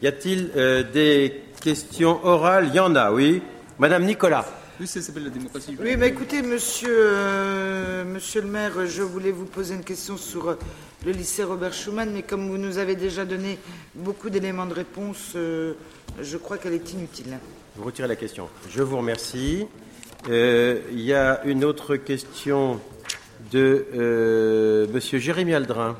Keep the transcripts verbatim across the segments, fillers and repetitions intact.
Y a-t-il euh, des questions orales? Il y en a, oui. Madame Nicolas. Oui, ça s'appelle la démocratie. Oui, mais écoutez, monsieur, euh, monsieur le maire, je voulais vous poser une question sur euh, le lycée Robert Schuman, mais comme vous nous avez déjà donné beaucoup d'éléments de réponse, euh, je crois qu'elle est inutile. Vous retirez la question. Je vous remercie. Euh, il y a une autre question de euh, monsieur Jérémy Aldrin.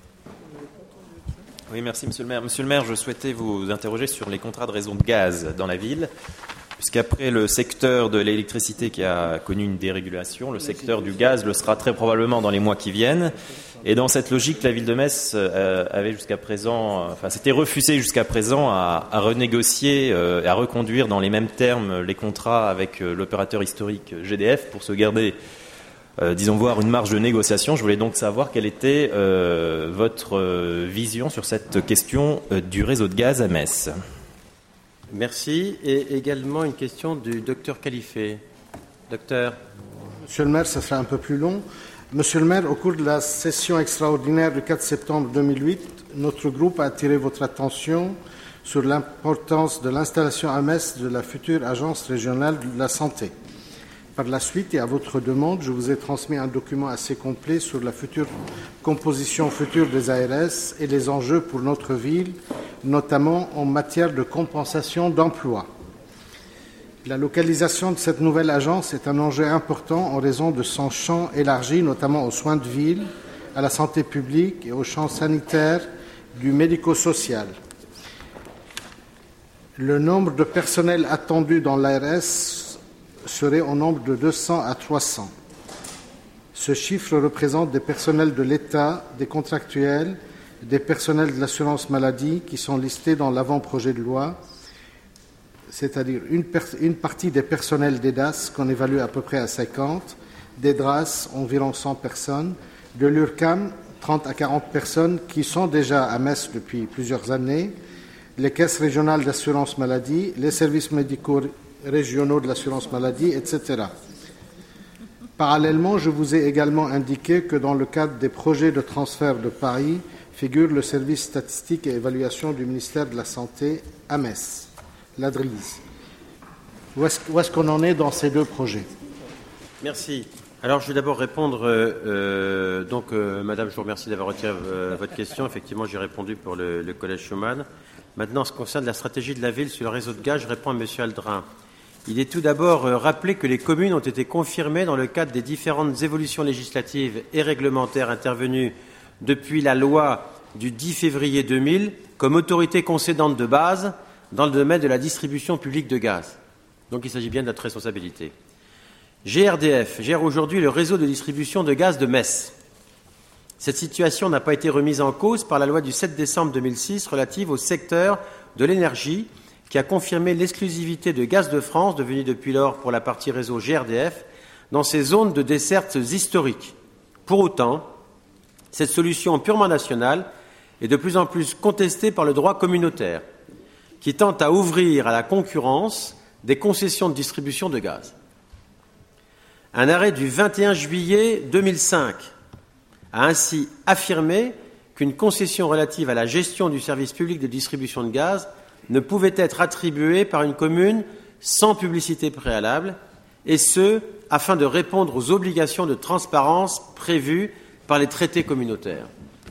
Oui, merci, monsieur le maire. Monsieur le maire, je souhaitais vous interroger sur les contrats de réseau de gaz dans la ville. Puisqu'après le secteur de l'électricité qui a connu une dérégulation, le secteur du gaz le sera très probablement dans les mois qui viennent. Et dans cette logique, la ville de Metz euh, avait jusqu'à présent, enfin, s'était refusée jusqu'à présent à, à renégocier, euh, à reconduire dans les mêmes termes les contrats avec euh, l'opérateur historique G D F pour se garder, euh, disons, voir une marge de négociation. Je voulais donc savoir quelle était euh, votre euh, vision sur cette question euh, du réseau de gaz à Metz. Merci. Et également une question du docteur Califé. Docteur. Monsieur le maire, ça sera un peu plus long. Monsieur le maire, au cours de la session extraordinaire du quatre septembre deux mille huit, notre groupe a attiré votre attention sur l'importance de l'installation à Metz de la future agence régionale de la santé. Par la suite, et à votre demande, je vous ai transmis un document assez complet sur la future composition future des A R S et les enjeux pour notre ville, notamment en matière de compensation d'emploi. La localisation de cette nouvelle agence est un enjeu important en raison de son champ élargi, notamment aux soins de ville, à la santé publique et au champ sanitaire du médico-social. Le nombre de personnels attendus dans l'A R S serait au nombre de deux cents à trois cents. Ce chiffre représente des personnels de l'État, des contractuels, des personnels de l'assurance maladie qui sont listés dans l'avant-projet de loi, c'est-à-dire une, une partie des personnels d'E D A S qu'on évalue à peu près à cinquante, des D R A S environ cent personnes, de l'U R C A M trente à quarante personnes qui sont déjà à Metz depuis plusieurs années, les caisses régionales d'assurance maladie, les services médicaux régionaux de l'assurance maladie, et cetera. Parallèlement, je vous ai également indiqué que dans le cadre des projets de transfert de Paris figure le service statistique et évaluation du ministère de la Santé à Metz, l'A D R I S. Où est-ce, où est-ce qu'on en est dans ces deux projets? Merci. Alors, je vais d'abord répondre. Euh, euh, donc, euh, Madame, je vous remercie d'avoir retiré euh, votre question. Effectivement, j'ai répondu pour le, le Collège Schuman. Maintenant, en ce qui concerne la stratégie de la ville sur le réseau de gaz, je réponds à M. Aldrin. Il est tout d'abord euh, rappelé que les communes ont été confirmées dans le cadre des différentes évolutions législatives et réglementaires intervenues depuis la loi du dix février deux mille comme autorité concédante de base dans le domaine de la distribution publique de gaz. Donc il s'agit bien de notre responsabilité. G R D F gère aujourd'hui le réseau de distribution de gaz de Metz. Cette situation n'a pas été remise en cause par la loi du sept décembre deux mille six relative au secteur de l'énergie qui a confirmé l'exclusivité de Gaz de France, devenue depuis lors pour la partie réseau G R D F, dans ces zones de desserte historiques. Pour autant, cette solution purement nationale est de plus en plus contestée par le droit communautaire, qui tente à ouvrir à la concurrence des concessions de distribution de gaz. Un arrêt du vingt et un juillet deux mille cinq a ainsi affirmé qu'une concession relative à la gestion du service public de distribution de gaz ne pouvait être attribuée par une commune sans publicité préalable, et ce, afin de répondre aux obligations de transparence prévues par les traités communautaires.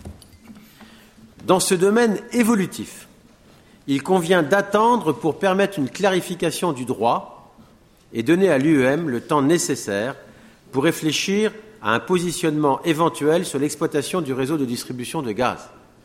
Dans ce domaine évolutif, il convient d'attendre pour permettre une clarification du droit et donner à l'U E M le temps nécessaire pour réfléchir à un positionnement éventuel sur l'exploitation du réseau de distribution de gaz.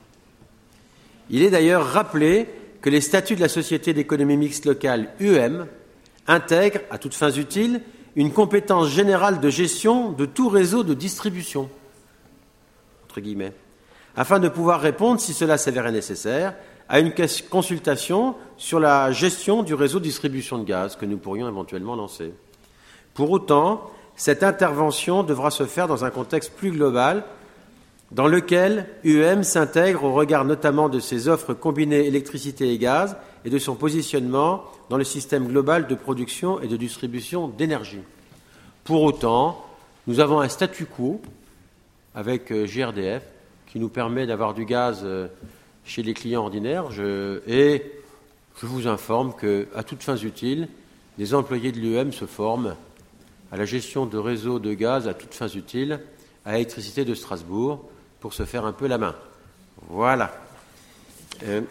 Il est d'ailleurs rappelé que les statuts de la Société d'économie mixte locale U E M intègrent, à toutes fins utiles, une compétence générale de gestion de tout réseau de distribution, entre guillemets, afin de pouvoir répondre, si cela s'avérait nécessaire, à une consultation sur la gestion du réseau de distribution de gaz que nous pourrions éventuellement lancer. Pour autant, cette intervention devra se faire dans un contexte plus global, dans lequel U E M s'intègre au regard notamment de ses offres combinées électricité et gaz et de son positionnement dans le système global de production et de distribution d'énergie. Pour autant, nous avons un statu quo avec G R D F qui nous permet d'avoir du gaz chez les clients ordinaires je, et je vous informe qu'à toutes fins utiles, des employés de l'U E M se forment à la gestion de réseaux de gaz à toutes fins utiles à l'électricité de Strasbourg pour se faire un peu la main. Voilà. Euh,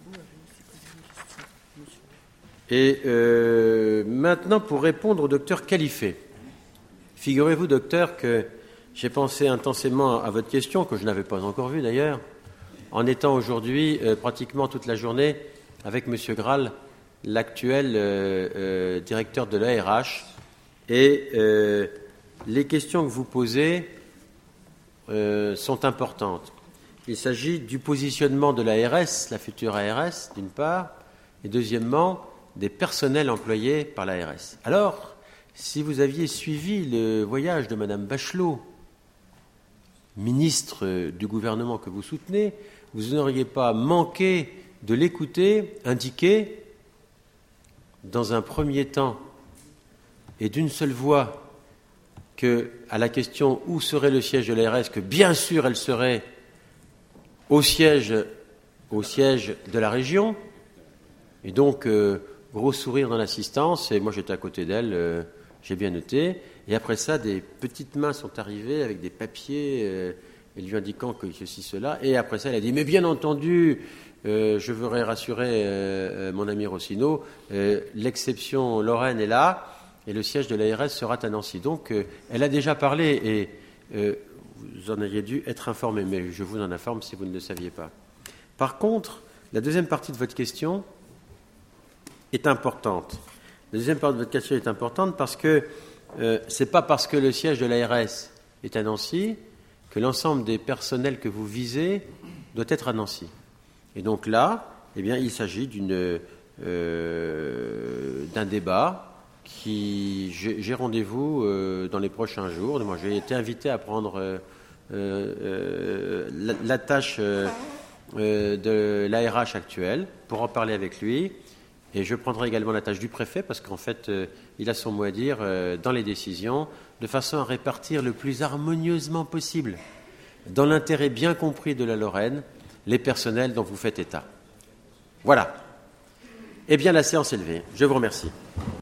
et euh, maintenant, pour répondre au docteur Califé. Figurez-vous, docteur, que j'ai pensé intensément à votre question, que je n'avais pas encore vue d'ailleurs, en étant aujourd'hui euh, pratiquement toute la journée avec M. Graal, l'actuel euh, euh, directeur de l'A R H. Et euh, les questions que vous posez euh, sont importantes. Il s'agit du positionnement de l'A R S, la future A R S, d'une part, et deuxièmement, des personnels employés par l'A R S. Alors, si vous aviez suivi le voyage de Mme Bachelot, ministre du gouvernement que vous soutenez, vous n'auriez pas manqué de l'écouter indiquer, dans un premier temps, et d'une seule voix, que, à la question où serait le siège de l'A R S, que bien sûr elle serait au siège, au siège de la région, et donc euh, gros sourire dans l'assistance, et moi j'étais à côté d'elle, euh, j'ai bien noté, et après ça, des petites mains sont arrivées avec des papiers, euh, et lui indiquant que ceci, cela, et après ça, elle a dit, mais bien entendu, euh, je voudrais rassurer euh, mon ami Rossino, euh, l'exception Lorraine est là, et le siège de l'A R S sera à Nancy. Donc, euh, elle a déjà parlé, et euh, vous en auriez dû être informé, mais je vous en informe si vous ne le saviez pas. Par contre, la deuxième partie de votre question est importante. La deuxième partie de votre question est importante parce que euh, ce n'est pas parce que le siège de l'A R S est à Nancy que l'ensemble des personnels que vous visez doit être à Nancy. Et donc là, eh bien, il s'agit d'une, euh, d'un débat qui, j'ai, j'ai rendez-vous euh, dans les prochains jours. Moi, j'ai été invité à prendre euh, euh, la, la tâche euh, euh, de l'A R H actuelle pour en parler avec lui. Et je prendrai également la tâche du préfet parce qu'en fait, euh, il a son mot à dire euh, dans les décisions, de façon à répartir le plus harmonieusement possible, dans l'intérêt bien compris de la Lorraine, les personnels dont vous faites état. Voilà. Eh bien, la séance est levée. Je vous remercie.